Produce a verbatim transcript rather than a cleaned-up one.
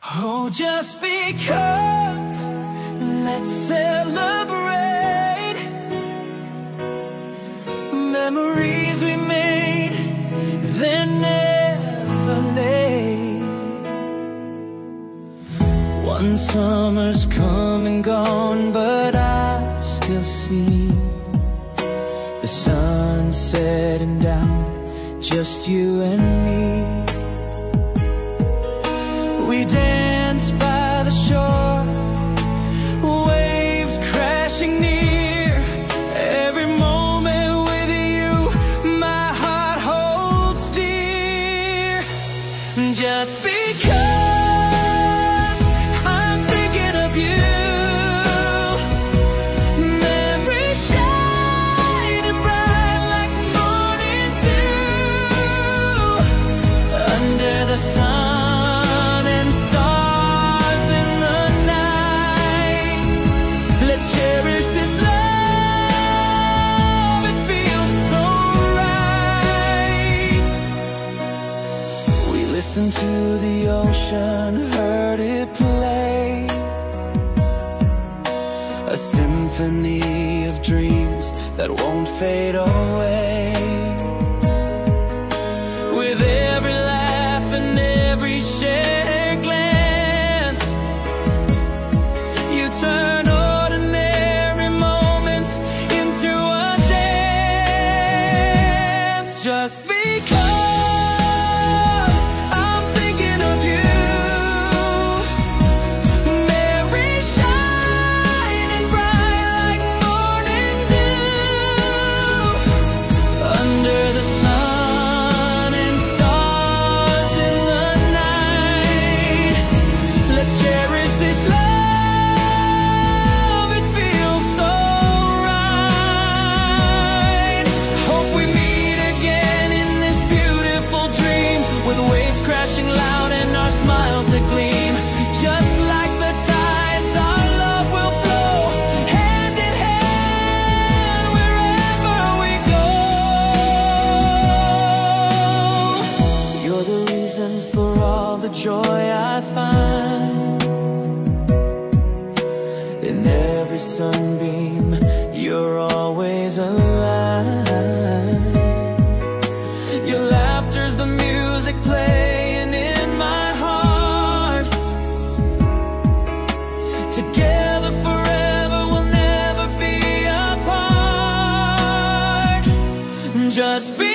Oh, just because, let's celebrate memories we made, they're never late. One summer's come and gone, but I still see the sun setting down, just you and me. We danced by the shore, waves crashing near. Every moment with you, my heart holds dear. Just because I'm thinking of you, memories shining bright like morning dew under the sun. Listened to the ocean, heard it play, a symphony of dreams that won't fade away. With every laugh and every shared glance, you turn ordinary moments into a dance. Just because crashing loud and our smiles that gleam, just like the tides, our love will flow hand in hand wherever we go. You're the reason for all the joy I find in every sunbeam. You're always alive. Your laughter's the music playing in my heart. Together forever, we'll never be apart. Just be